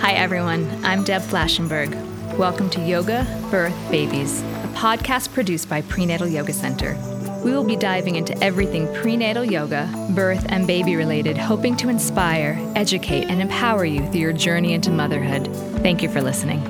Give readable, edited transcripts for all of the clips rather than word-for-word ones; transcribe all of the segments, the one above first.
Hi, everyone. I'm Deb Flashenberg. Welcome to Yoga, Birth, Babies, a podcast produced by Prenatal Yoga Center. We will be diving into everything prenatal yoga, birth, and baby related, hoping to inspire, educate, and empower you through your journey into motherhood. Thank you for listening.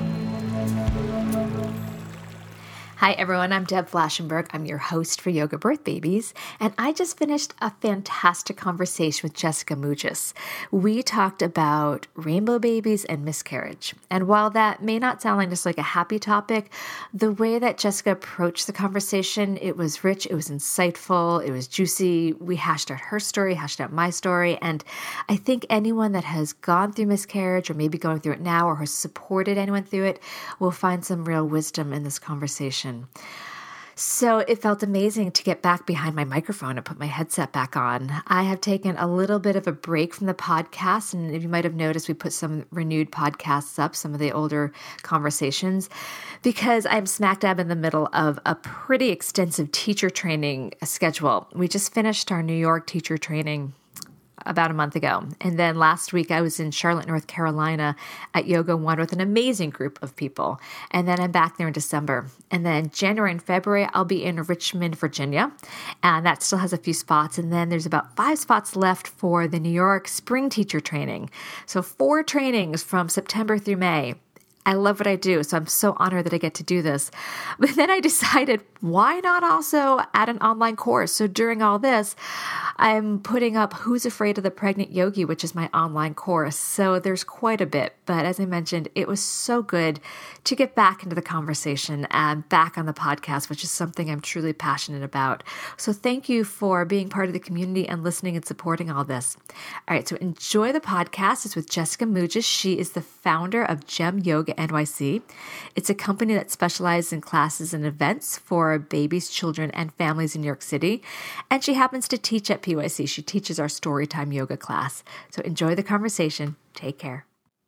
Hi, everyone. I'm Deb Flashenberg. I'm your host for Yoga Birth Babies, and I just finished a fantastic conversation with Jessica Mugis. We talked about rainbow babies and miscarriage, and while that may not sound like just like a happy topic, the way that Jessica approached the conversation, it was rich, it was insightful, it was juicy. We hashed out her story, hashed out my story, and I think anyone that has gone through miscarriage or maybe going through it now or has supported anyone through it will find some real wisdom in this conversation. So it felt amazing to get back behind my microphone and put my headset back on. I have taken a little bit of a break from the podcast, and if you might have noticed, we put some renewed podcasts up, some of the older conversations, because I'm smack dab in the middle of a pretty extensive teacher training schedule. We just finished our New York teacher training about a month ago. And then last week I was in Charlotte, North Carolina at Yoga One with an amazing group of people. And then I'm back there in December. And then January and February, I'll be in Richmond, Virginia. And that still has a few spots. And then there's about 5 spots left for the New York spring teacher training. So 4 trainings from September through May. I love what I do, so I'm so honored that I get to do this. But then I decided, why not also add an online course? So during all this, I'm putting up Who's Afraid of the Pregnant Yogi, which is my online course. So there's quite a bit. But as I mentioned, it was so good to get back into the conversation and back on the podcast, which is something I'm truly passionate about. So thank you for being part of the community and listening and supporting all this. All right, so enjoy the podcast. It's with Jessica Mugis. She is the founder of Gem Yoga NYC. It's a company that specializes in classes and events for babies, children, and families in New York City. And she happens to teach at PYC. She teaches our Storytime Yoga class. So enjoy the conversation. Take care.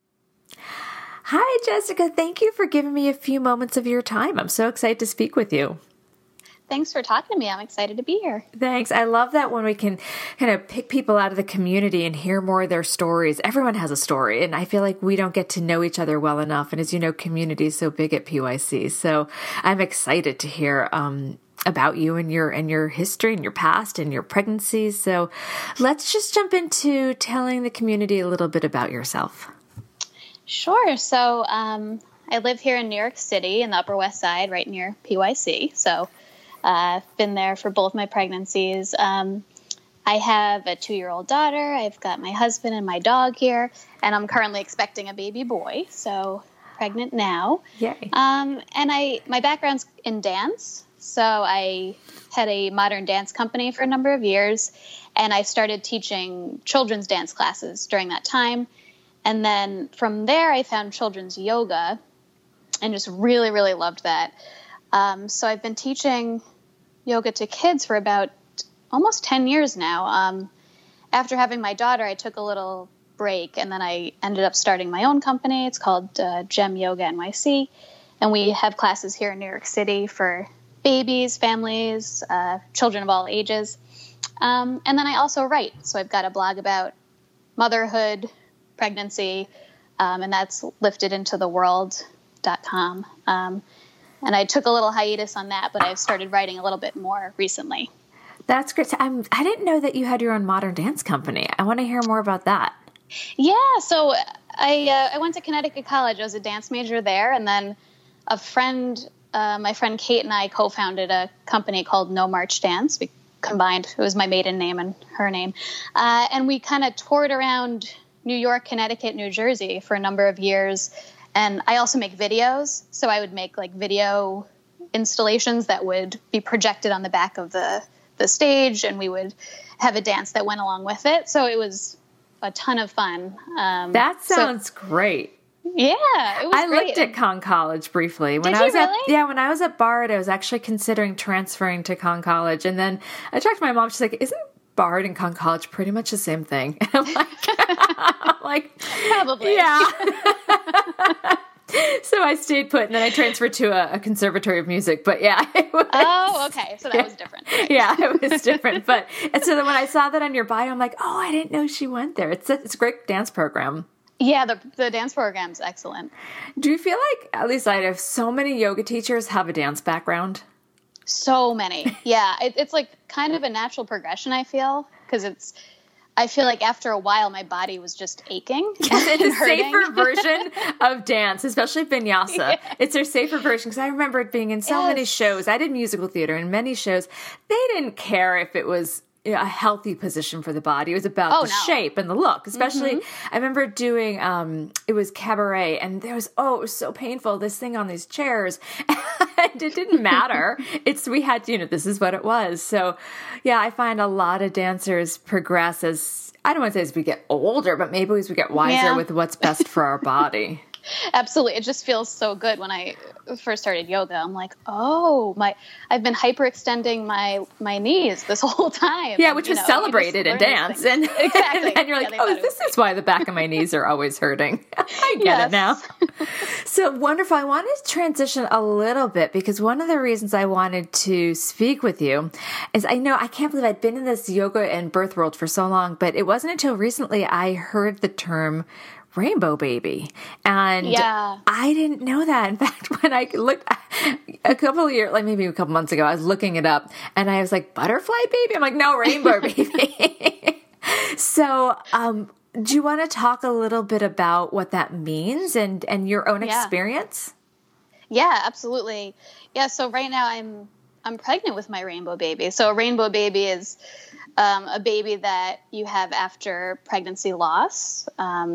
Hi, Jessica. Thank you for giving me a few moments of your time. I'm so excited to speak with you. Thanks for talking to me. I'm excited to be here. Thanks. I love that when we can kind of pick people out of the community and hear more of their stories. Everyone has a story, and I feel like we don't get to know each other well enough. And as you know, community is so big at PYC. So I'm excited to hear about you and your history and your past and your pregnancies. So let's just jump into telling the community a little bit about yourself. Sure. So I live here in New York City in the Upper West Side, right near PYC. So I've been there for both my pregnancies. I have a 2-year-old daughter. I've got my husband and my dog here, and I'm currently expecting a baby boy, so pregnant now. Yay. And my background's in dance, so I had a modern dance company for a number of years, and I started teaching children's dance classes during that time. And then from there, I found children's yoga and just really, really loved that. So I've been teaching yoga to kids for about almost 10 years now. After having my daughter, I took a little break, and then I ended up starting my own company. It's called Gem Yoga NYC, and we have classes here in New York City for babies, families, children of all ages. And then I also write. So I've got a blog about motherhood, pregnancy, and that's liftedintotheworld.com. And I took a little hiatus on that, but I've started writing a little bit more recently. That's great. So I didn't know that you had your own modern dance company. I want to hear more about that. Yeah, so I went to Connecticut College. I was a dance major there, and then a friend, my friend Kate and I co-founded a company called No March Dance. We combined, it was my maiden name and her name, and we kind of toured around New York, Connecticut, New Jersey for a number of years. And I also make videos, so I would make like video installations that would be projected on the back of the stage, and we would have a dance that went along with it. So it was a ton of fun. That sounds great. Yeah, it was great. I looked at Conn College briefly. Did you really? When I was at Bard, I was actually considering transferring to Conn College. And then I talked to my mom. She's like, isn't Bard and Conn College pretty much the same thing? And I'm like, probably. Yeah. So I stayed put, and then I transferred to a conservatory of music. But yeah, it was, oh, okay. So that was different. Right? Yeah, it was different. And so then when I saw that on your bio, I'm like, oh, I didn't know she went there. It's a great dance program. Yeah, the dance program's excellent. Do you feel like, at least I have so many yoga teachers have a dance background? So many. Yeah. It's like kind of a natural progression, I feel, because I feel like after a while, my body was just aching. It's a safer version of dance, especially vinyasa. Yeah. It's their safer version, because I remember it being in so many shows. I did musical theater, and many shows, they didn't care if it was a healthy position for the body. It was about the shape and the look. Especially, I remember doing, it was cabaret, and there was, it was so painful, this thing on these chairs. And it didn't matter. We had, this is what it was. So, yeah, I find a lot of dancers progress as, I don't want to say as we get older, but maybe as we get wiser with what's best for our body. Absolutely. It just feels so good. When I first started yoga, I'm like, I've been hyperextending my knees this whole time. Yeah, which was celebrated in dance. And, exactly. And you're like, this is why the back of my knees are always hurting. I get it now. So wonderful. I wanted to transition a little bit, because one of the reasons I wanted to speak with you is I can't believe I'd been in this yoga and birth world for so long, but it wasn't until recently I heard the term rainbow baby. And I didn't know that. In fact, when I looked a couple of years, like maybe a couple months ago, I was looking it up and I was like, butterfly baby? I'm like, no, rainbow baby. So, do you want to talk a little bit about what that means and your own experience? Yeah, absolutely. Yeah. So right now I'm pregnant with my rainbow baby. So a rainbow baby is a baby that you have after pregnancy loss.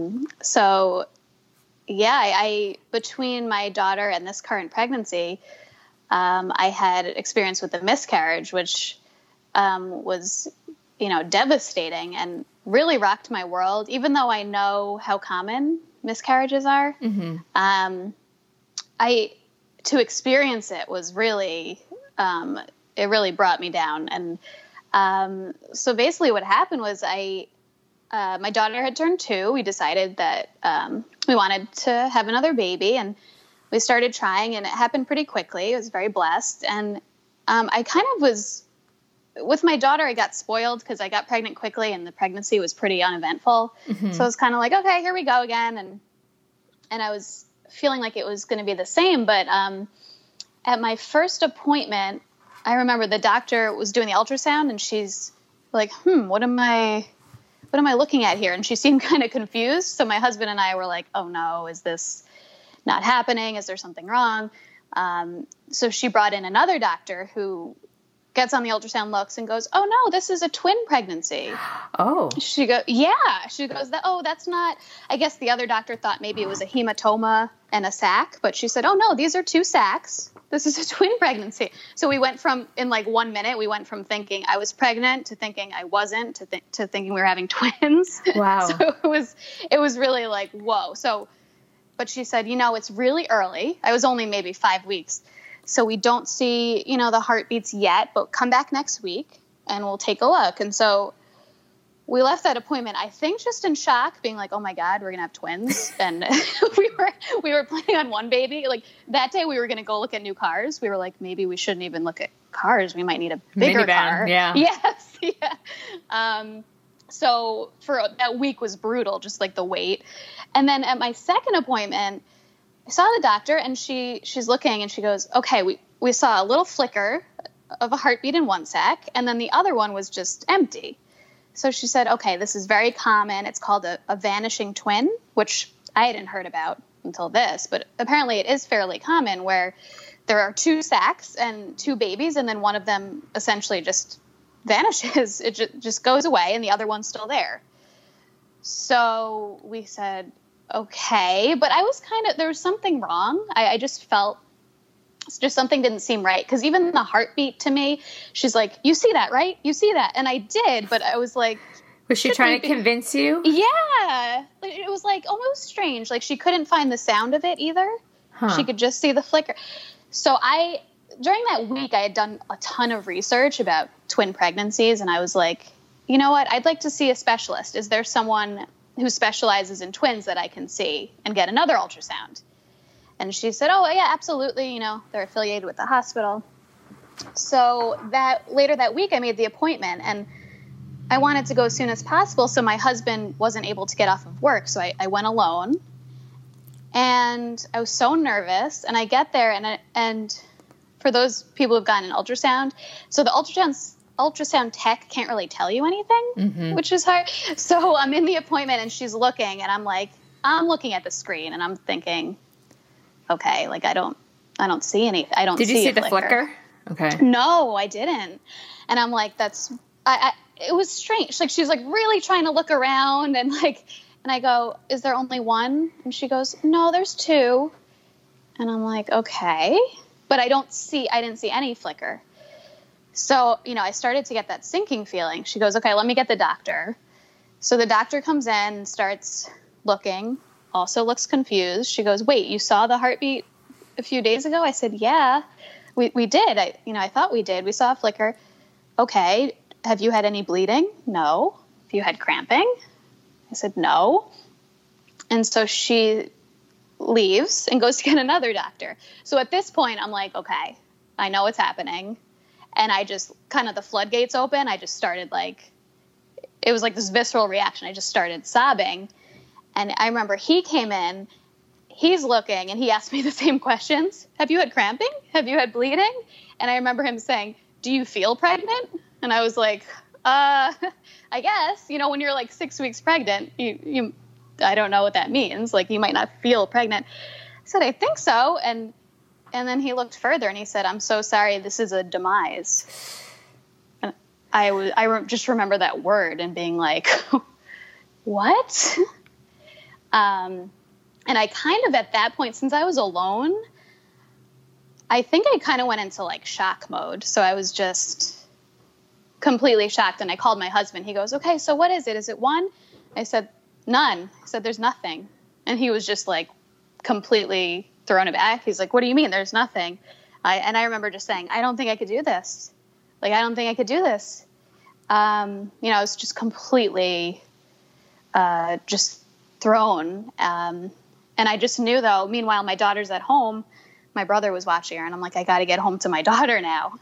I between my daughter and this current pregnancy, I had experience with a miscarriage, which was, devastating and really rocked my world. Even though I know how common miscarriages are, to experience it was really, it really brought me down. And so basically what happened was my daughter had turned 2. We decided that we wanted to have another baby, and we started trying, and it happened pretty quickly. I was very blessed. And I kind of was, with my daughter, I got spoiled because I got pregnant quickly, and the pregnancy was pretty uneventful. So I was kind of like, okay, here we go again. And I was feeling like it was going to be the same. But at my first appointment, I remember the doctor was doing the ultrasound, and she's like, what am I looking at here? And she seemed kind of confused. So my husband and I were like, oh no, is this not happening? Is there something wrong? So she brought in another doctor who gets on the ultrasound, looks, and goes, oh no, this is a twin pregnancy. Oh. She goes, that's not, I guess the other doctor thought maybe it was a hematoma and a sac, but she said, oh no, these are 2 sacs. This is a twin pregnancy. So we went from, in like 1 minute, we went from thinking I was pregnant to thinking I wasn't, to thinking we were having twins. Wow. So it was really like, whoa. So, but she said, it's really early. I was only maybe 5 weeks. So we don't see, the heartbeats yet, but come back next week and we'll take a look. And so we left that appointment, I think, just in shock, being like, oh my God, we're going to have twins. And we were planning on one baby. Like that day we were going to go look at new cars. We were like, maybe we shouldn't even look at cars. We might need a bigger car. Yeah. Yes. Yeah. So for that week was brutal, just like the wait. And then at my second appointment, I saw the doctor, and she's looking, and she goes, okay, we saw a little flicker of a heartbeat in one sac, and then the other one was just empty. So she said, okay, this is very common. It's called a vanishing twin, which I hadn't heard about until this, but apparently it is fairly common, where there are 2 sacs and 2 babies, and then one of them essentially just vanishes. It just goes away, and the other one's still there. So we said, okay, but I was there was something wrong. I just felt just something didn't seem right. Because even the heartbeat to me, she's like, you see that, right? You see that. And I did, but I was like. Was she trying to convince you? Yeah. It was like almost strange. Like she couldn't find the sound of it either. Huh. She could just see the flicker. So during that week, I had done a ton of research about twin pregnancies. And I was like, you know what? I'd like to see a specialist. Is there someone who specializes in twins that I can see and get another ultrasound? And she said, oh yeah, absolutely. They're affiliated with the hospital. So later that week I made the appointment, and I wanted to go as soon as possible. So my husband wasn't able to get off of work. So I went alone, and I was so nervous, and I get there and for those people who've gotten an ultrasound, so the ultrasound tech can't really tell you anything, which is hard. So I'm in the appointment and she's looking, and I'm looking at the screen and I'm thinking, okay, like I don't see anything. I don't see. Did you see the flicker. Okay. No, I didn't. And I'm like, it was strange. Like, she's like really trying to look around and I go, is there only one? And she goes, no, there's two. And I'm like, okay, but I didn't see any flicker. So, I started to get that sinking feeling. She goes, okay, let me get the doctor. So the doctor comes in and starts looking, also looks confused. She goes, wait, you saw the heartbeat a few days ago? I said, yeah, we did. I thought we did. We saw a flicker. Okay. Have you had any bleeding? No. Have you had cramping? I said, no. And so she leaves and goes to get another doctor. So at this point, I'm like, okay, I know what's happening. And I just kind of, the floodgates open. I just started it was like this visceral reaction. I just started sobbing. And I remember he came in, he's looking, and he asked me the same questions. Have you had cramping? Have you had bleeding? And I remember him saying, do you feel pregnant? And I was like, I guess, when you're 6 weeks pregnant, you I don't know what that means. Like, you might not feel pregnant. I said, I think so. And then he looked further and he said, I'm so sorry, this is a demise. And I just remember that word and being like, what? And I kind of, at that point, since I was alone, I think I kind of went into shock mode. So I was just completely shocked. And I called my husband. He goes, okay, so what is it? Is it one? I said, none. I said, there's nothing. And he was just completely thrown aback. He's like, what do you mean? There's nothing. I remember just saying, I don't think I could do this. I don't think I could do this. I was just completely just thrown. And I just knew, though, meanwhile, my daughter's at home. My brother was watching her, and I'm like, I got to get home to my daughter now.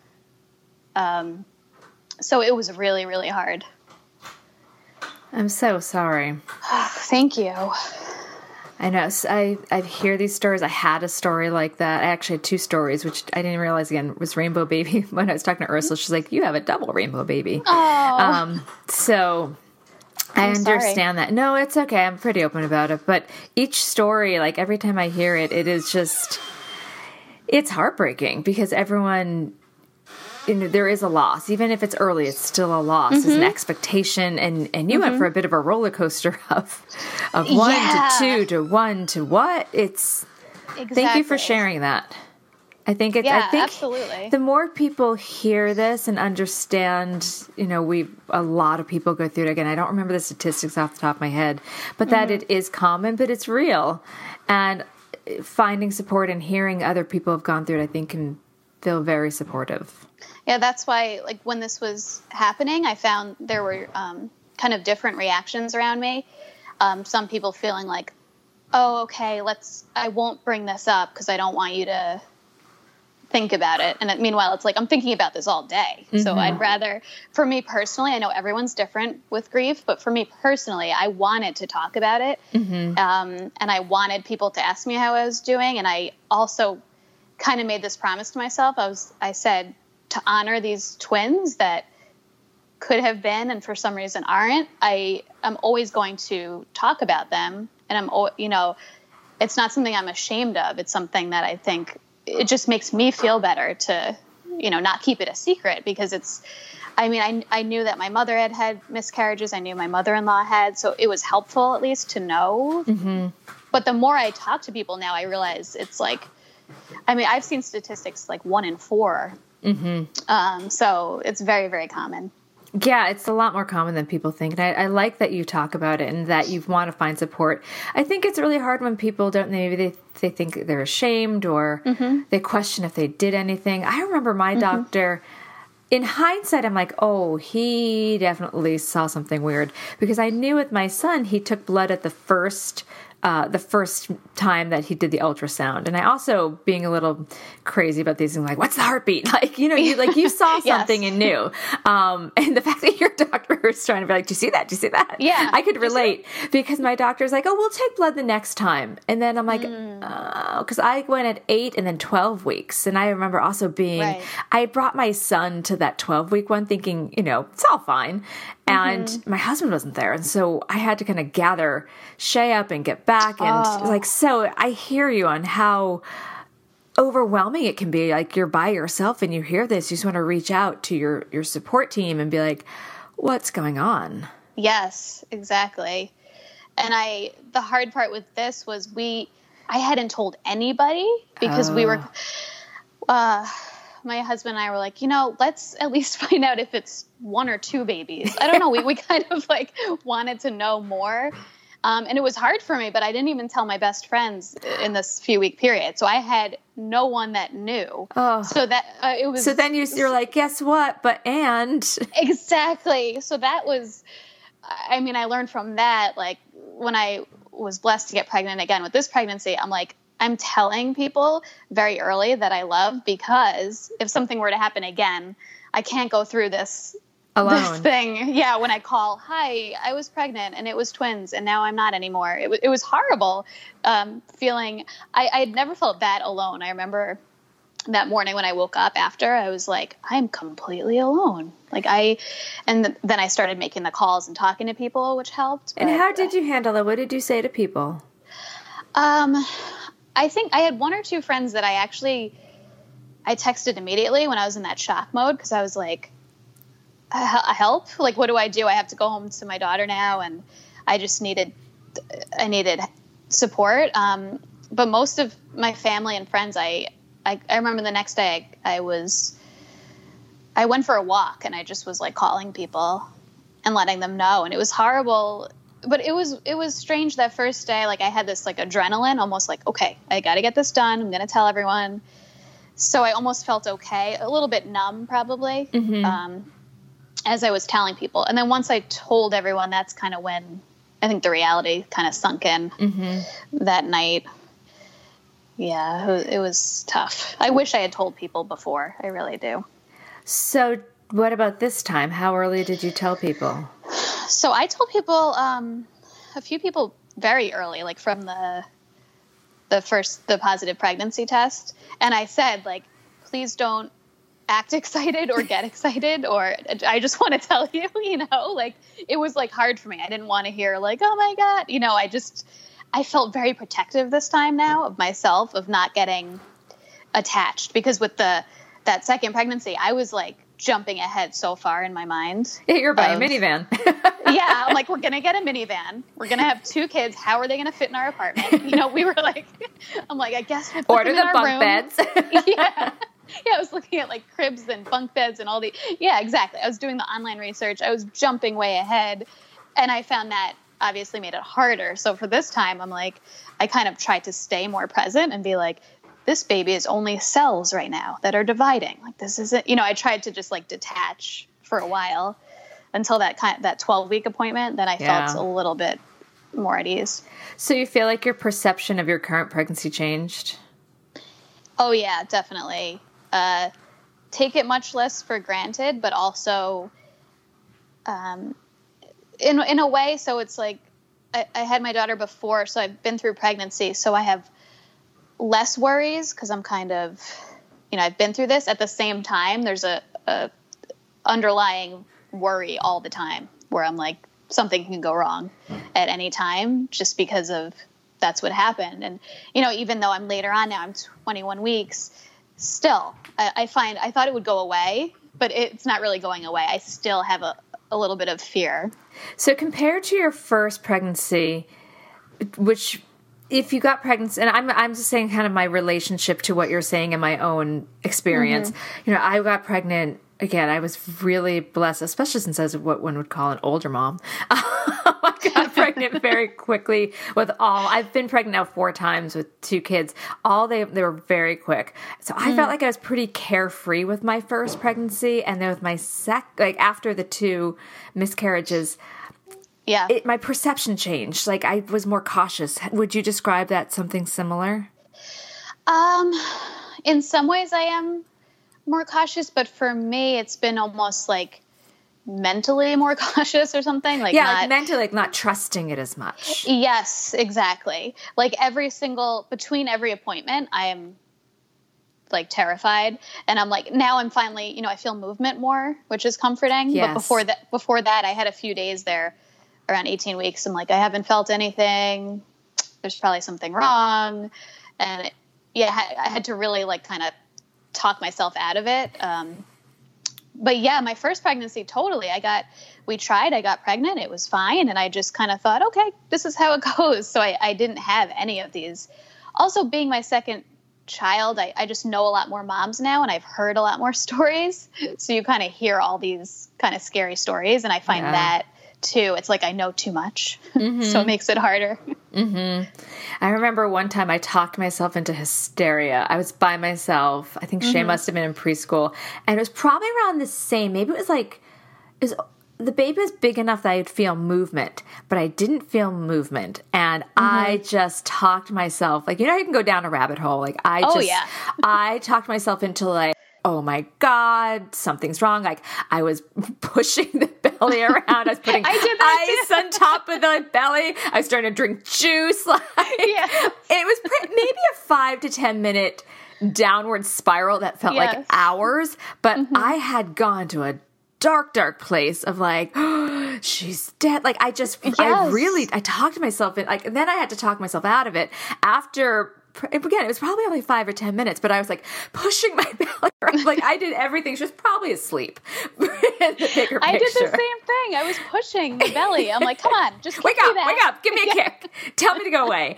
So it was really, really hard. I'm so sorry. Thank you. I know. I hear these stories. I had a story like that. I actually had two stories, which I didn't realize, again, was rainbow baby. When I was talking to Ursula, she's like, you have a double rainbow baby. Oh. So I understand that. No, it's okay. I'm pretty open about it. But each story, every time I hear it, it is just, it's heartbreaking because everyone, there is a loss. Even if it's early, it's still a loss. It's an expectation. And you went for a bit of a roller coaster of one to two to one to what? It's, Thank you for sharing that. I think absolutely. The more people hear this and understand, a lot of people go through it. Again, I don't remember the statistics off the top of my head, but that it is common, but it's real. And finding support and hearing other people have gone through it, I think can feel very supportive. Yeah, that's why, when this was happening, I found there were kind of different reactions around me. Some people feeling like, oh, okay, I won't bring this up because I don't want you to think about it. And meanwhile, it's I'm thinking about this all day. So I'd rather, for me personally, I know everyone's different with grief, but for me personally, I wanted to talk about it. And I wanted people to ask me how I was doing. And I also kind of made this promise to myself. I said to honor these twins that could have been and for some reason aren't. I'm always going to talk about them. And it's not something I'm ashamed of. It's something that I think it just makes me feel better to, not keep it a secret because I knew that my mother had miscarriages. I knew my mother-in-law had, so it was helpful at least to know. But the more I talk to people now, I realize it's I've seen statistics 1 in 4. So it's very, very common. Yeah, it's a lot more common than people think. And I like that you talk about it and that you want to find support. I think it's really hard when people don't, maybe they think they're ashamed or they question if they did anything. I remember my doctor, in hindsight, I'm like, oh, he definitely saw something weird because I knew with my son, he took blood at the first the first time that he did the ultrasound. And I also, being a little crazy about these things, like, what's the heartbeat? Like, you saw something and knew. And the fact that your doctor was trying to be like, do you see that? Do you see that? Yeah. I could relate because my doctor's like, oh, we'll take blood the next time. And then I'm like, because I went at 8 and then 12 weeks. And I remember also being, I brought my son to that 12-week one thinking, it's all fine. And my husband wasn't there. And so I had to kind of gather Shay up and get back. And so I hear you on how overwhelming it can be. Like, you're by yourself and you hear this, you just want to reach out to your support team and be like, what's going on? Yes, exactly. And the hard part with this was I hadn't told anybody because we were, my husband and I were like, let's at least find out if it's 1 or 2 babies. I don't know. We kind of wanted to know more. And it was hard for me, but I didn't even tell my best friends in this few-week period. So I had no one that knew. Oh. So that it was. So then you're like, guess what? Exactly. So that was. I mean, I learned from that. Like, when I was blessed to get pregnant again with this pregnancy, I'm like, I'm telling people very early that I love, because if something were to happen again, I can't go through this thing. Yeah. When I call, hi, I was pregnant and it was twins and now I'm not anymore. It was horrible. Feeling, I had never felt that alone. I remember that morning when I woke up after, I was like, I'm completely alone. And then I started making the calls and talking to people, which helped. And how did you handle it? What did you say to people? I think I had 1 or 2 friends that I texted immediately when I was in that shock mode, because I was like, help? Like, what do I do? I have to go home to my daughter now, and I needed support. But most of my family and friends, I remember the next day I went for a walk, and I just was calling people and letting them know, and it was horrible. But it was strange that first day. I had this adrenaline, almost okay, I got to get this done. I'm going to tell everyone. So I almost felt okay, a little bit numb probably, as I was telling people. And then once I told everyone, that's kind of when I think the reality kind of sunk in that night. Yeah, it was tough. I wish I had told people before. I really do. So what about this time? How early did you tell people? So I told people, a few people very early, from the positive pregnancy test. And I said, please don't act excited or get excited, or I just want to tell you, it was hard for me. I didn't want to hear oh my God, I felt very protective this time now of myself, of not getting attached, because with that second pregnancy, I was jumping ahead so far in my mind. Yeah, you're buying a minivan. Yeah, I'm we're going to get a minivan. We're going to have 2 kids. How are they going to fit in our apartment? We were I'm I guess we'll put order them in the bunk beds. Yeah. Yeah, I was looking at cribs and bunk beds and all yeah, exactly. I was doing the online research. I was jumping way ahead, and I found that obviously made it harder. So for this time, I'm I kind of tried to stay more present and be this baby is only cells right now that are dividing. This isn't, I tried to just detach for a while until that 12-week appointment. Then I felt a little bit more at ease. So you feel like your perception of your current pregnancy changed? Oh yeah, definitely. Take it much less for granted, but also, in a way. So it's I had my daughter before, so I've been through pregnancy, so I have less worries because I'm kind of, I've been through this. At the same time, there's a underlying worry all the time where I'm something can go wrong at any time just because of that's what happened. And, even though I'm later on now, I'm 21 weeks, still, I thought it would go away, but it's not really going away. I still have a little bit of fear. So compared to your first pregnancy, which if you got pregnant, and I'm just saying kind of my relationship to what you're saying in my own experience, I got pregnant. Again, I was really blessed, especially since I was what one would call an older mom. I got pregnant very quickly I've been pregnant now 4 times with 2 kids. They were very quick. So I felt like I was pretty carefree with my first pregnancy. And then with my after the 2 miscarriages, Yeah. my perception changed. Like I was more cautious. Would you describe that something similar? In some ways I am more cautious, but for me, it's been almost like mentally more cautious or something. Like like mentally, like not trusting it as much. Yes, exactly. Like between every appointment, I am like terrified, and I'm like, now I'm finally, I feel movement more, which is comforting. Yes. But before that, I had a few days there around 18 weeks. I'm like, I haven't felt anything. There's probably something wrong. And I had to really like kind of talk myself out of it. But yeah, my first pregnancy, totally. I got pregnant. It was fine. And I just kind of thought, okay, this is how it goes. So I didn't have any of these. Also, being my second child, I just know a lot more moms now, and I've heard a lot more stories. So you kind of hear all these kind of scary stories. And I find that too. It's like I know too much. So it makes it harder. I remember one time I talked myself into hysteria. I was by myself. I think Shay must have been in preschool. And it was probably around the same. Maybe it was the baby was big enough that I'd feel movement, but I didn't feel movement. And I just talked myself, like, you can go down a rabbit hole. Like I talked myself into like, oh my God, something's wrong. Like I was pushing the belly around. I was putting ice on top of the belly. I was starting to drink juice. It was maybe a 5 to 10 minute downward spiral that felt like hours. But I had gone to a dark place of like, oh, she's dead. Like I talked to myself and then I had to talk myself out of it after. Again, it was probably only 5 or 10 minutes, but I was like pushing my belly around. Like I did everything. She was probably asliep. I did the same thing. I was pushing the belly. I'm like, come on, just wake up, give me a kick. Tell me to go away.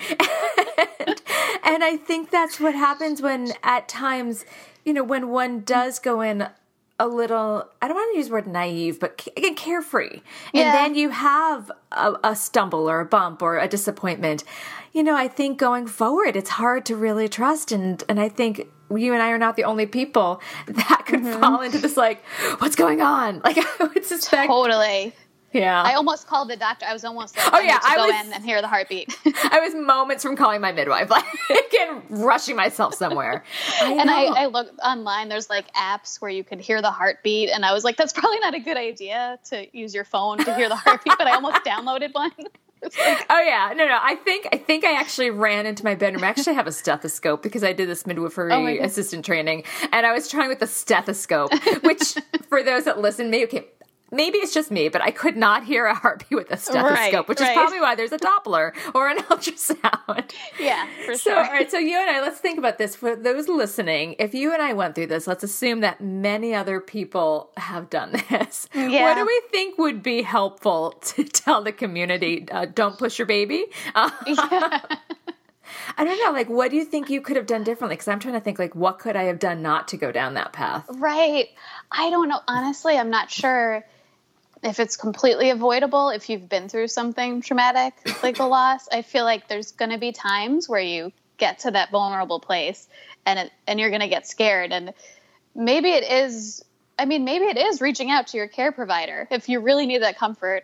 And I think that's what happens when at times, when one does go in a little, I don't want to use the word naive, but again, carefree. And then you have a stumble or a bump or a disappointment. I think going forward, it's hard to really trust. And I think you and I are not the only people that could fall into this, like, what's going on? Like, I would suspect. Totally. Yeah. I almost called the doctor. I was almost like, I go in and hear the heartbeat. I was moments from calling my midwife, like, and rushing myself somewhere. I looked online. There's like apps where you can hear the heartbeat. And I was like, that's probably not a good idea to use your phone to hear the heartbeat, but I almost downloaded one. Like, oh yeah, no. I think I actually ran into my bedroom. I actually have a stethoscope because I did this midwifery assistant training, and I was trying with the stethoscope, which for those that listen, maybe it's just me, but I could not hear a heartbeat with a stethoscope, which is probably why there's a Doppler or an ultrasound. Yeah, for sure. All right, so you and I, let's think about this. For those listening, if you and I went through this, let's assume that many other people have done this. Yeah. What do we think would be helpful to tell the community? Don't push your baby? I don't know. Like, what do you think you could have done differently? Because I'm trying to think, like, what could I have done not to go down that path? Right. I don't know. Honestly, I'm not sure if it's completely avoidable if you've been through something traumatic like the loss. I feel like there's going to be times where you get to that vulnerable place and you're going to get scared. And maybe it is reaching out to your care provider if you really need that comfort,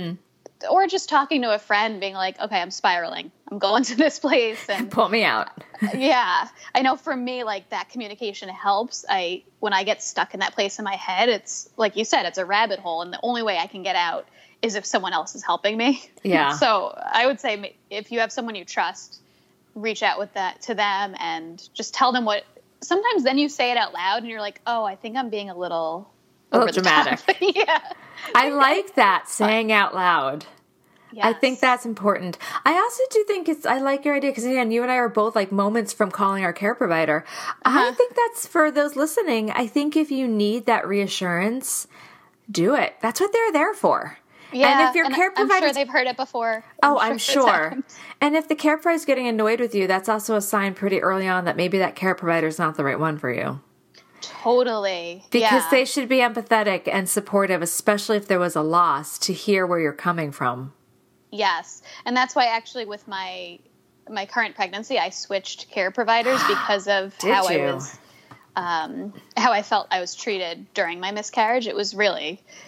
or just talking to a friend being like, okay, I'm spiraling. I'm going to this place and pull me out. Yeah. I know for me, like that communication helps. When I get stuck in that place in my head, it's like you said, it's a rabbit hole. And the only way I can get out is if someone else is helping me. Yeah. So I would say if you have someone you trust, reach out with that to them and just tell them sometimes then you say it out loud and you're like, oh, I think I'm being a little dramatic. Yeah. I like that, saying out loud. Yes. I think that's important. I also do think I like your idea because, again, you and I are both like moments from calling our care provider. I think that's for those listening. I think if you need that reassurance, do it. That's what they're there for. Yeah, and if your care provider, I'm sure they've heard it before. I'm sure. And if the care provider is getting annoyed with you, that's also a sign pretty early on that maybe that care provider is not the right one for you. Totally. Because they should be empathetic and supportive, especially if there was a loss, to hear where you're coming from. Yes. And that's why actually with my current pregnancy, I switched care providers because of how I felt I was treated during my miscarriage. It was really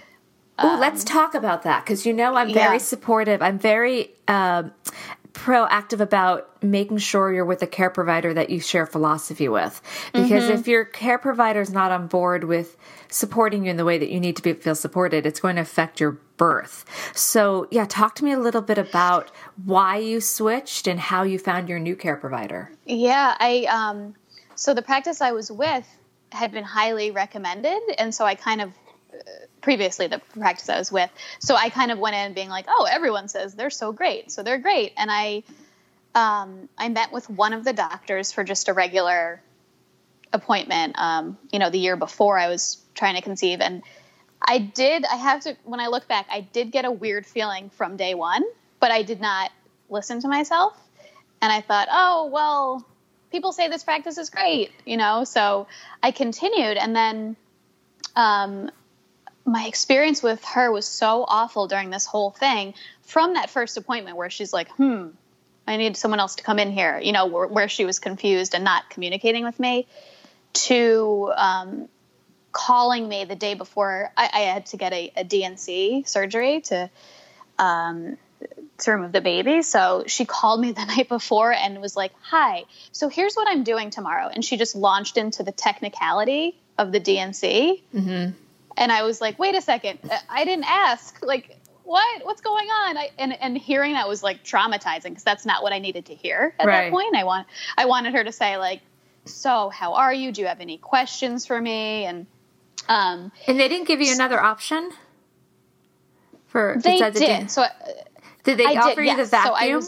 Oh, let's talk about that because I'm very supportive. I'm very proactive about making sure you're with a care provider that you share philosophy with. Because if your care provider is not on board with supporting you in the way that you need to feel supported, it's going to affect your birth. So, talk to me a little bit about why you switched and how you found your new care provider. Yeah, so the practice I was with had been highly recommended, and so I kind of previously the practice I was with. So I kind of went in being like, oh, everyone says they're so great. So they're great. And I met with one of the doctors for just a regular appointment, the year before I was trying to conceive. And when I look back, I did get a weird feeling from day one, but I did not listen to myself. And I thought, oh, well, people say this practice is great, so I continued. And then, my experience with her was so awful during this whole thing from that first appointment where she's like, I need someone else to come in here, where she was confused and not communicating with me, to calling me the day before I had to get a DNC surgery to remove the baby. So she called me the night before and was like, hi, so here's what I'm doing tomorrow. And she just launched into the technicality of the DNC. Mm-hmm. And I was like, wait a second, I didn't ask. Like, what's going on? And hearing that was like traumatizing because that's not what I needed to hear at that point. I wanted her to say like, so how are you? Do you have any questions for me? And they didn't give you another option they did. So did they offer you the vacuum?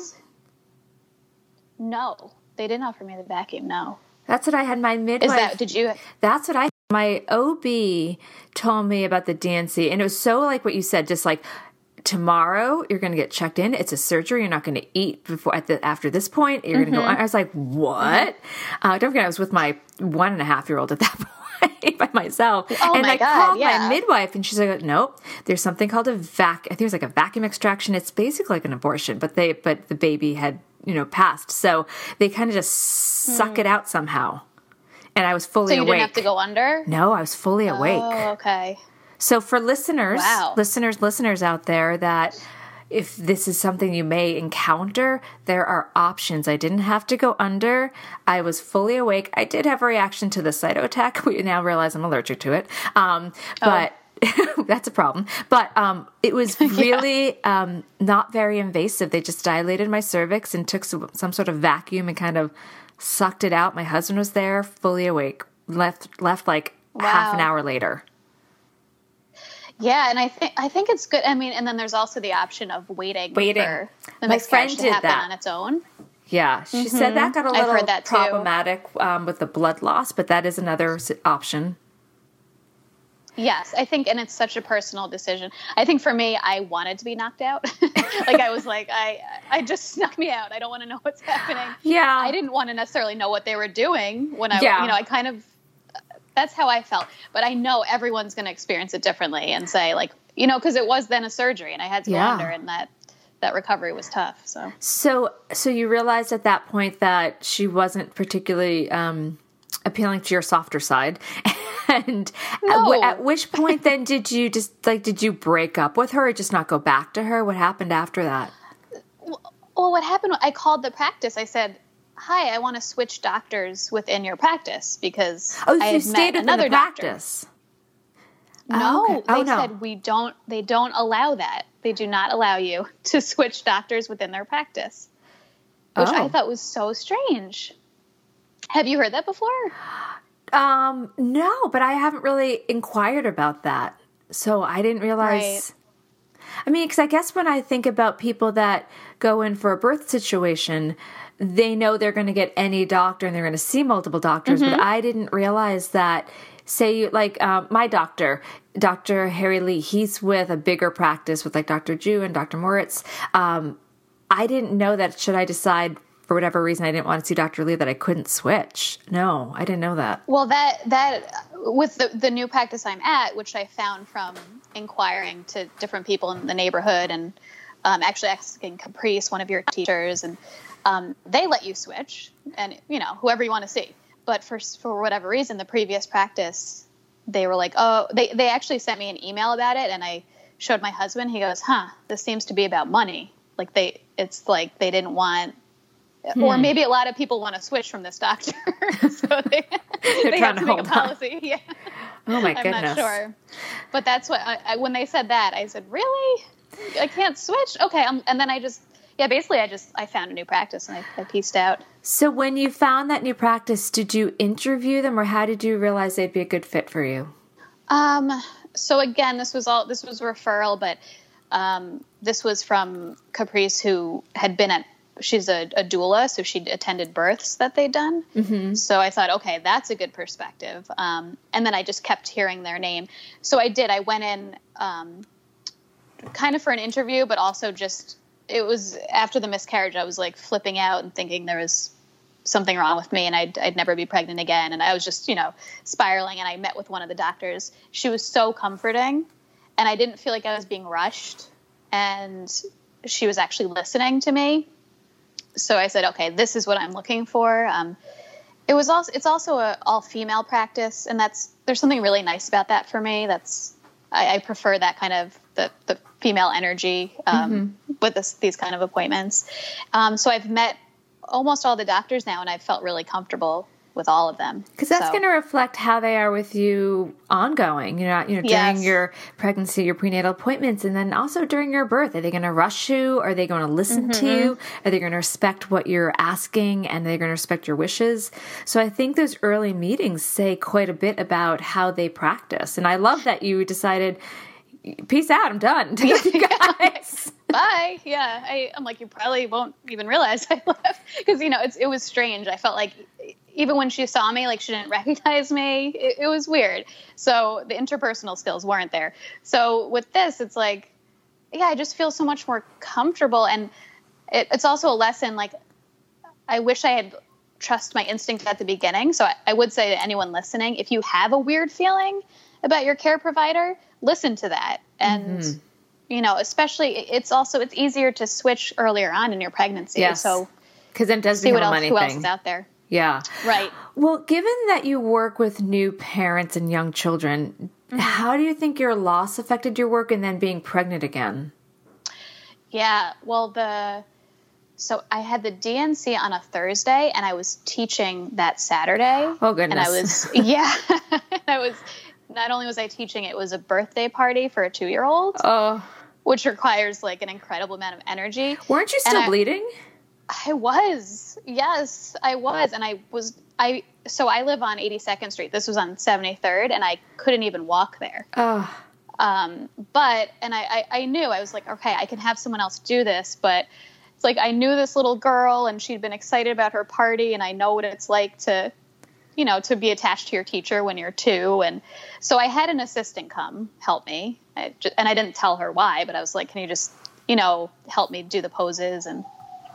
No, they didn't offer me the vacuum. No. That's what I had my midwife. That's what my OB told me about the DNC. And it was so like what you said, just like tomorrow you're going to get checked in. It's a surgery. You're not going to eat after this point. You're going to go. I was like, what? Don't forget, I was with my 1.5-year-old at that point by myself. Oh, and my I God, called my midwife and she's like, nope, there's something called I think it was like a vacuum extraction. It's basically like an abortion, but the baby had, passed. So they kind of just suck it out somehow. And I was fully awake. So you didn't have to go under? No, I was fully awake. Oh, okay. So for listeners out there that if this is something you may encounter, there are options. I didn't have to go under. I was fully awake. I did have a reaction to the Cytotec. We now realize I'm allergic to it. But that's a problem. But it was really not very invasive. They just dilated my cervix and took some sort of vacuum and kind of sucked it out. My husband was there, fully awake. Left like half an hour later. Yeah, and I think it's good. I mean, and then there's also the option of waiting. For the my friend to did happen that on its own. Yeah, she said that got a little problematic with the blood loss, but that is another option. Yes, I think, and it's such a personal decision. I think for me, I wanted to be knocked out. Like I was like, I just knock me out. I don't want to know what's happening. Yeah. I didn't want to necessarily know what they were doing when I kind of, that's how I felt. But I know everyone's going to experience it differently and say like, because it was then a surgery and I had to go under and that recovery was tough. So you realized at that point that she wasn't particularly appealing to your softer side. And at which point then did you break up with her or just not go back to her? What happened after that? Well, what happened, I called the practice. I said, hi, I want to switch doctors within your practice because I had met another practice. No, they said they don't allow that. They do not allow you to switch doctors within their practice, which I thought was so strange. Have you heard that before? No, but I haven't really inquired about that. So I didn't realize. Right. I mean, because I guess when I think about people that go in for a birth situation, they know they're going to get any doctor and they're going to see multiple doctors. Mm-hmm. But I didn't realize that, say, like my doctor, Dr. Harry Lee, he's with a bigger practice with like Dr. Ju and Dr. Moritz. I didn't know that should I decide for whatever reason I didn't want to see Dr. Lee that I couldn't switch. No, I didn't know that. Well, that with the new practice I'm at, which I found from inquiring to different people in the neighborhood and actually asking Caprice, one of your teachers, and they let you switch and, whoever you want to see. But for whatever reason, the previous practice, they were like, oh, they actually sent me an email about it and I showed my husband. He goes, this seems to be about money. Like it's like they didn't want, or maybe a lot of people want to switch from this doctor. So they have to make a policy. Yeah. Oh my goodness. I'm not sure. But that's what, when they said that, I said, really? I can't switch? Okay. And then I found a new practice and I pieced out. So when you found that new practice, did you interview them, or how did you realize they'd be a good fit for you? So again, this was a referral, but this was from Caprice, who had been she's a doula, so she'd attended births that they'd done. Mm-hmm. So I thought, okay, that's a good perspective. And then I just kept hearing their name. So I went in kind of for an interview, but also just, it was after the miscarriage, I was like flipping out and thinking there was something wrong with me and I'd never be pregnant again. And I was just, spiraling, and I met with one of the doctors. She was so comforting, and I didn't feel like I was being rushed, and she was actually listening to me. So I said, okay, this is what I'm looking for. It's also a all female practice, and there's something really nice about that for me. I prefer that kind of the female energy with these kind of appointments. So I've met almost all the doctors now, and I've felt really comfortable with all of them. Because that's going to reflect how they are with you ongoing, during your pregnancy, your prenatal appointments, and then also during your birth. Are they going to rush you? Are they going to listen to you? Are they going to respect what you're asking, and they're going to respect your wishes? So I think those early meetings say quite a bit about how they practice. And I love that you decided, peace out, I'm done. You guys. Bye. Yeah. I'm like, you probably won't even realize I left. Because, it was strange. I felt like even when she saw me, like, she didn't recognize me. It was weird. So the interpersonal skills weren't there. So with this, it's like, yeah, I just feel so much more comfortable. And it's also a lesson. Like, I wish I had trust my instinct at the beginning. So I would say to anyone listening, if you have a weird feeling about your care provider, listen to that. And, especially it's easier to switch earlier on in your pregnancy. Yes. So because then it does become a money who thing. else is out there. Yeah. Right. Well, given that you work with new parents and young children, how do you think your loss affected your work and then being pregnant again? Yeah. Well, so I had the DNC on a Thursday, and I was teaching that Saturday. Oh, goodness. And I was not only was I teaching, it was a birthday party for a 2-year-old. Oh. Which requires like an incredible amount of energy. Weren't you still bleeding? I was. Yes, I was. And so I live on 82nd Street. This was on 73rd, and I couldn't even walk there. Oh. But I knew, I was like, okay, I can have someone else do this, but it's like, I knew this little girl, and she'd been excited about her party, and I know what it's like to be attached to your teacher when you're 2. And so I had an assistant come help me. And I didn't tell her why, but I was like, can you just, help me do the poses? And,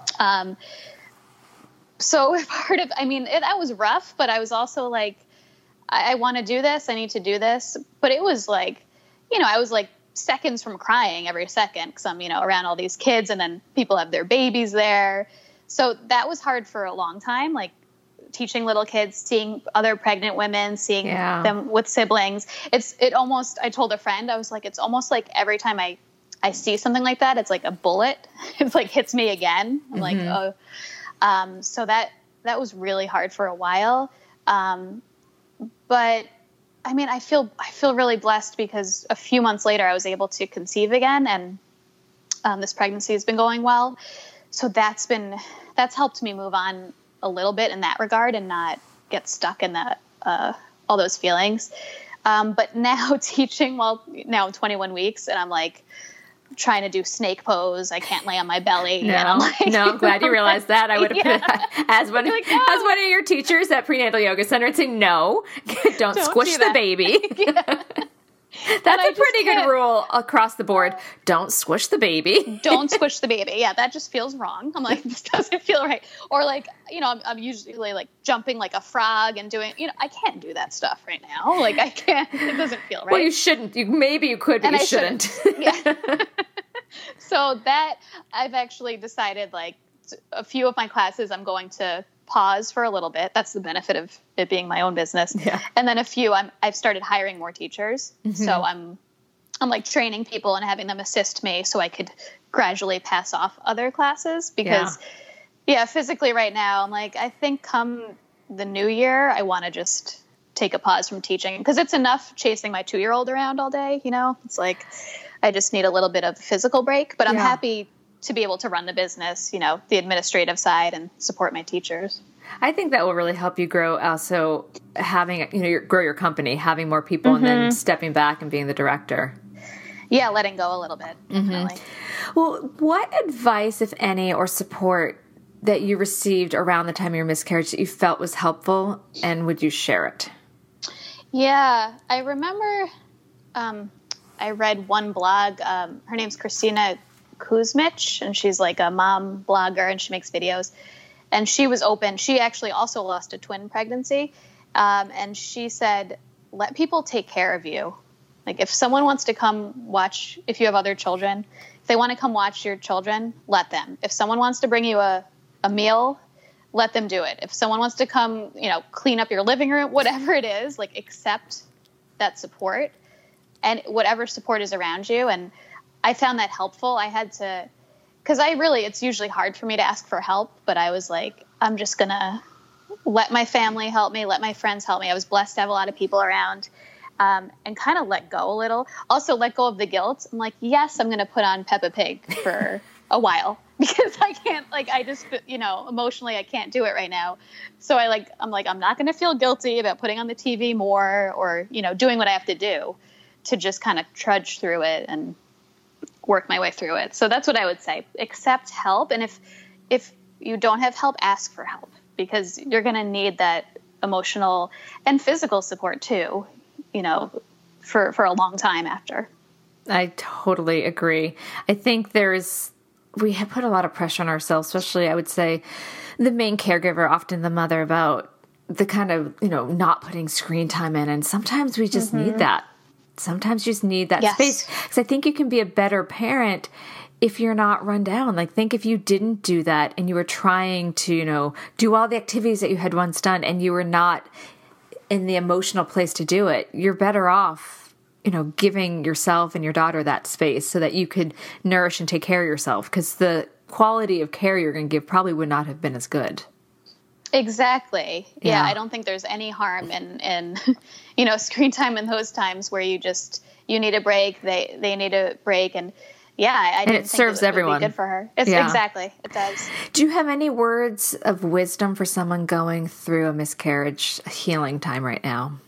so part of, that was rough, but I was also like, I want to do this. I need to do this. But it was like, I was like seconds from crying every second, because I'm, around all these kids, and then people have their babies there. So that was hard for a long time. Like, teaching little kids, seeing other pregnant women, seeing them with siblings. I told a friend, I was like, it's almost like every time I see something like that, it's like a bullet. It's like hits me again. I'm like, oh. So that was really hard for a while. But I feel really blessed, because a few months later I was able to conceive again, and this pregnancy has been going well. So that's helped me move on a little bit in that regard and not get stuck in that, all those feelings. But now teaching, now I'm 21 weeks, and I'm like trying to do snake pose. I can't lay on my belly. No, and I'm like, no, I'm glad you realized that. I would have put it as one of your teachers at Prenatal Yoga Center and say, no, don't squish the baby. That's a pretty good rule across the board. Don't squish the baby. Don't squish the baby. Yeah, that just feels wrong. I'm like, this doesn't feel right. Or like, I'm usually like jumping like a frog and doing, I can't do that stuff right now. Like, I can't. It doesn't feel right. Well, you shouldn't. Maybe you could, but you shouldn't. Yeah. So that I've actually decided, like, a few of my classes I'm going to pause for a little bit. That's the benefit of it being my own business. Yeah. And then a few I've started hiring more teachers. Mm-hmm. So I'm like training people and having them assist me so I could gradually pass off other classes because physically right now I'm like, I think come the new year, I want to just take a pause from teaching because it's enough chasing my 2-year-old around all day. It's like, I just need a little bit of a physical break, but I'm happy to be able to run the business, the administrative side and support my teachers. I think that will really help you grow also having, grow your company, having more people and then stepping back and being the director. Yeah, letting go a little bit. Definitely. Well, what advice, if any, or support that you received around the time of your miscarriage that you felt was helpful, and would you share it? Yeah, I remember I read one blog. Her name's Christina Kuzmich, and she's like a mom blogger, and she makes videos. And she was open. She actually also lost a twin pregnancy. And she said, let people take care of you. Like if someone wants to come watch, if you have other children, if they want to come watch your children, let them. If someone wants to bring you a meal, let them do it. If someone wants to come, clean up your living room, whatever it is, like accept that support and whatever support is around you. And I found that helpful. I had to, because it's usually hard for me to ask for help, but I was like, I'm just going to let my family help me, let my friends help me. I was blessed to have a lot of people around. And kind of let go a little. Also let go of the guilt. I'm like, yes, I'm going to put on Peppa Pig for a while because I can't, I just, emotionally I can't do it right now. So I'm not going to feel guilty about putting on the TV more or, doing what I have to do to just kind of trudge through it and work my way through it. So that's what I would say. Accept help. And if you don't have help, ask for help because you're going to need that emotional and physical support too. For a long time after. I totally agree. I think we have put a lot of pressure on ourselves, especially I would say the main caregiver, often the mother, about the kind of, not putting screen time in. And sometimes we just need that. Sometimes you just need that space. Because I think you can be a better parent if you're not run down. Think if you didn't do that and you were trying to, do all the activities that you had once done and you were not in the emotional place to do it, you're better off, giving yourself and your daughter that space so that you could nourish and take care of yourself because the quality of care you're going to give probably would not have been as good. Exactly. Yeah. I don't think there's any harm in screen time in those times where you need a break. They need a break. And I didn't think serves everyone. Would be good for her. Exactly. It does. Do you have any words of wisdom for someone going through a miscarriage healing time right now?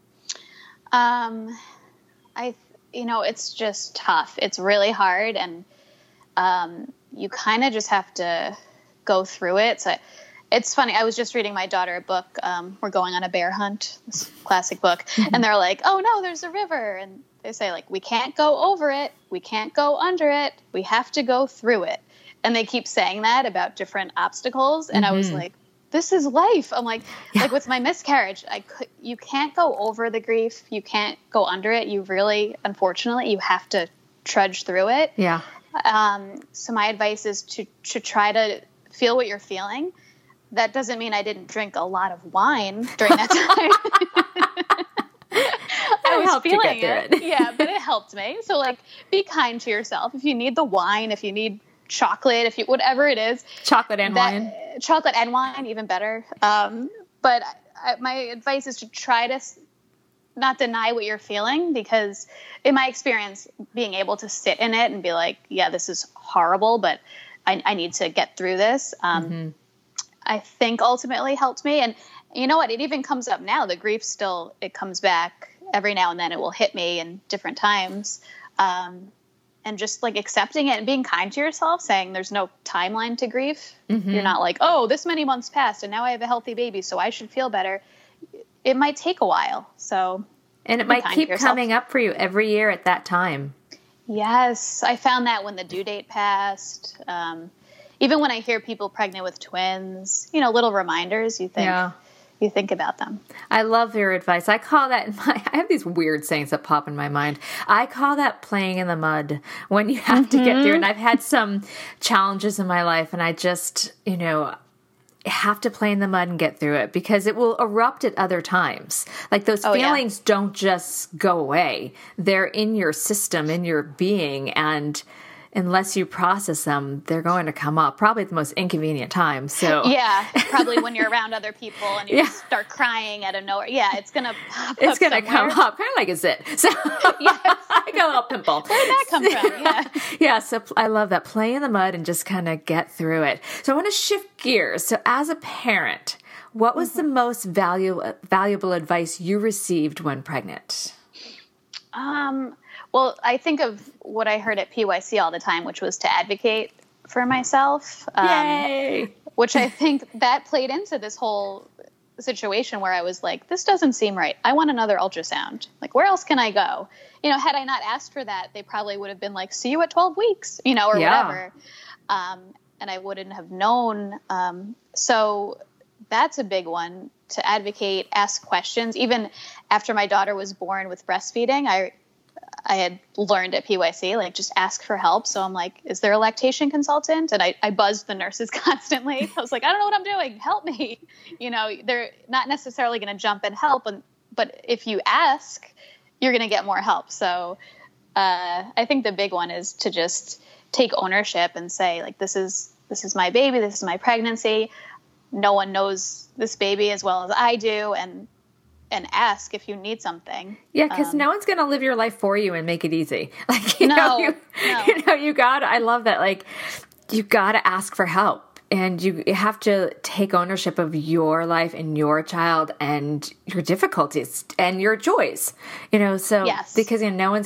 It's just tough. It's really hard. And you kind of just have to go through it. So it's funny. I was just reading my daughter a book. We're going on a bear hunt, this classic book. And they're like, oh no, there's a river. And they say we can't go over it. We can't go under it. We have to go through it. And they keep saying that about different obstacles. And I was like, this is life. I'm like with my miscarriage, you can't go over the grief. You can't go under it. You really, unfortunately, you have to trudge through it. Yeah. So my advice is to try to feel what you're feeling. That doesn't mean I didn't drink a lot of wine during that time. I was feeling it. Yeah, but it helped me. So be kind to yourself. If you need the wine, if you need chocolate, whatever it is. Chocolate and wine, even better. But my advice is to try to not deny what you're feeling because in my experience, being able to sit in it and be like, yeah, this is horrible, but I need to get through this. I think ultimately helped me. And you know what? It even comes up now. The grief it comes back every now and then. It will hit me in different times. And just accepting it and being kind to yourself, saying there's no timeline to grief. You're not like, oh, this many months passed and now I have a healthy baby, so I should feel better. It might take a while. And it might keep coming up for you every year at that time. Yes. I found that when the due date passed, even when I hear people pregnant with twins, little reminders, you think about them. I love your advice. I call that, I have these weird sayings that pop in my mind. I call that playing in the mud when you have to get through. And I've had some challenges in my life and I just, have to play in the mud and get through it, because it will erupt at other times. Like those feelings don't just go away. They're in your system, in your being, and unless you process them, they're going to come up probably at the most inconvenient time. So yeah, probably when you're around other people and you just start crying out of nowhere. Yeah, it's going to pop up. It's going to come up, kind of like a zit. So I got a little pimple. Where did that come from? Yeah. Yeah, so I love that. Play in the mud and just kind of get through it. So I want to shift gears. So as a parent, what was the most valuable advice you received when pregnant? Well, I think of what I heard at PYC all the time, which was to advocate for myself. Yay! Which I think that played into this whole situation where I was like, this doesn't seem right. I want another ultrasound. Like, where else can I go? Had I not asked for that, they probably would have been like, see you at 12 weeks, or whatever. And I wouldn't have known. So that's a big one, to advocate, ask questions. Even after my daughter was born with breastfeeding, I had learned at PYC, like, just ask for help. So I'm like, is there a lactation consultant? And I buzzed the nurses constantly. I was like, I don't know what I'm doing. Help me. They're not necessarily going to jump and help. But if you ask, you're going to get more help. So I think the big one is to just take ownership and say, like, this is my baby. This is my pregnancy. No one knows this baby as well as I do. And ask if you need something. Yeah, because no one's going to live your life for you and make it easy. Like, you got to, I love that. Like, you got to ask for help, and you have to take ownership of your life and your child and your difficulties and your joys, so yes. Because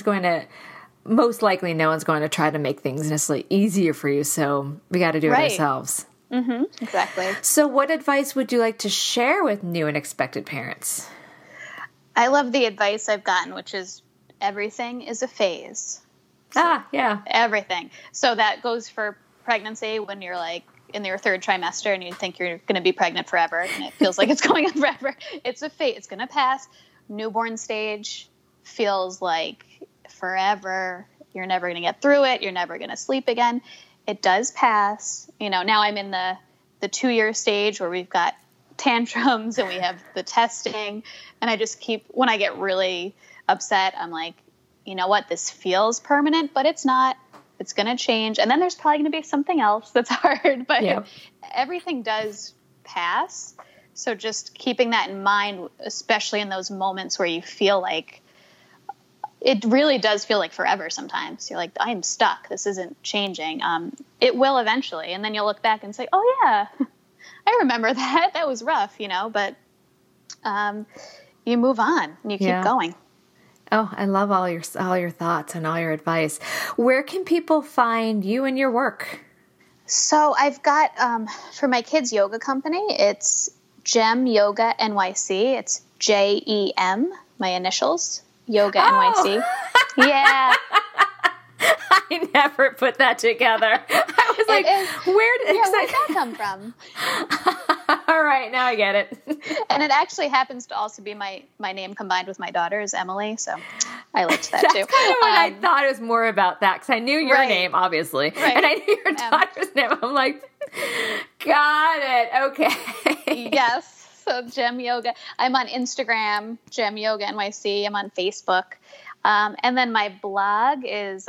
most likely no one's going to try to make things necessarily easier for you. So we got to do it ourselves. Mm-hmm, exactly. So what advice would you like to share with new and expected parents? I love the advice I've gotten, which is everything is a phase. So yeah. Everything. So that goes for pregnancy when you're like in your third trimester and you think you're going to be pregnant forever and it feels like it's going on forever. It's a phase. It's going to pass. Newborn stage feels like forever. You're never going to get through it. You're never going to sleep again. It does pass. Now I'm in the 2-year stage where we've got tantrums and we have the testing, and I just when I get really upset, I'm like, you know what, this feels permanent, but it's not. It's going to change, and then there's probably going to be something else that's hard, but everything does pass. So just keeping that in mind, especially in those moments where you feel like it really does feel like forever. Sometimes you're like, I am stuck, this isn't changing. It will eventually, and then you'll look back and say, oh yeah, I remember that. That was rough, but you move on and you keep going. Oh, I love all your thoughts and all your advice. Where can people find you and your work? So I've got, for my kids' yoga company, it's Gem Yoga NYC. It's JEM, my initials, Yoga NYC. Yeah. I never put that together. I was like, where'd that come from? All right, now I get it. And it actually happens to also be my name combined with my daughter's, Emily, so I liked that That's too. Kind of what I thought it was more about that, because I knew your name, obviously, and I knew your daughter's name. I'm like, got it, okay. Yes, so Gem Yoga. I'm on Instagram, Gem Yoga NYC. I'm on Facebook. And then my blog is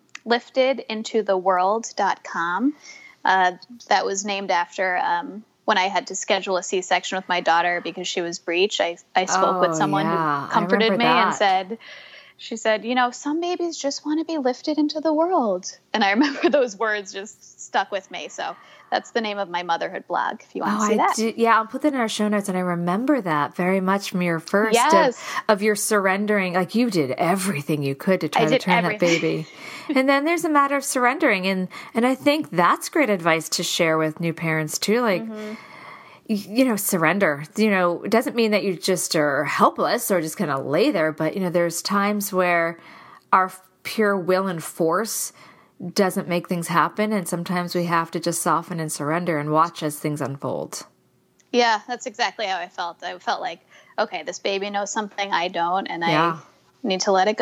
liftedintotheworld.com. That was named after when I had to schedule a C-section with my daughter because she was breech. I spoke with someone who comforted me and she said, some babies just want to be lifted into the world. And I remember those words just stuck with me. So that's the name of my motherhood blog, if you want to see that. Yeah, I'll put that in our show notes. And I remember that very much from your first of your surrendering. Like, you did everything you could to try to train that baby. And then there's a matter of surrendering. And I think that's great advice to share with new parents too. Like, surrender. It doesn't mean that you just are helpless or just kind of lay there. But, there's times where our pure will and force doesn't make things happen, and sometimes we have to just soften and surrender and watch as things unfold. Yeah, that's exactly how I felt. I felt like, okay, this baby knows something I don't, and I need to let it go.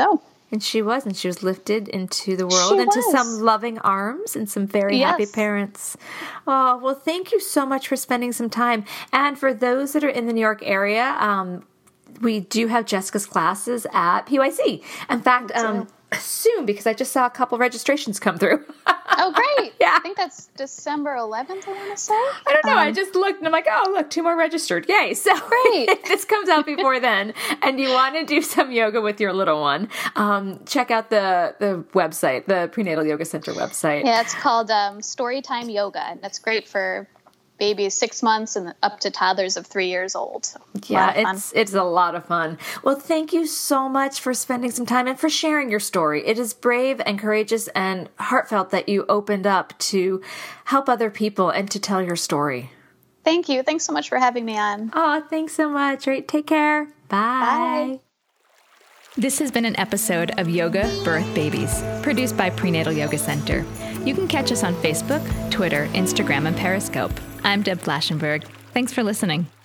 And she was lifted into the world, She into was. some loving arms and some very Yes. happy parents. Oh, well, thank you so much for spending some time. And for those that are in the New York area, we do have Jessica's classes at PYC. In fact, soon, because I just saw a couple registrations come through. Oh, great. Yeah. I think that's December 11th, I want to say. I don't know. I just looked and I'm like, oh, look, 2 more registered. Yay. So Great. if this comes out before then and you want to do some yoga with your little one, check out the website, the Prenatal Yoga Center website. Yeah, it's called Storytime Yoga, and it's great for babies 6 months and up to toddlers of 3 years old. So, Yeah, it's a lot of fun. Well, thank you so much for spending some time and for sharing your story. It is brave and courageous and heartfelt that you opened up to help other people and to tell your story. Thank you. Thanks so much for having me on. Oh, thanks so much. All right, take care. Bye. Bye. This has been an episode of Yoga Birth Babies, produced by Prenatal Yoga Center. You can catch us on Facebook, Twitter, Instagram, and Periscope. I'm Deb Flaschenberg. Thanks for listening.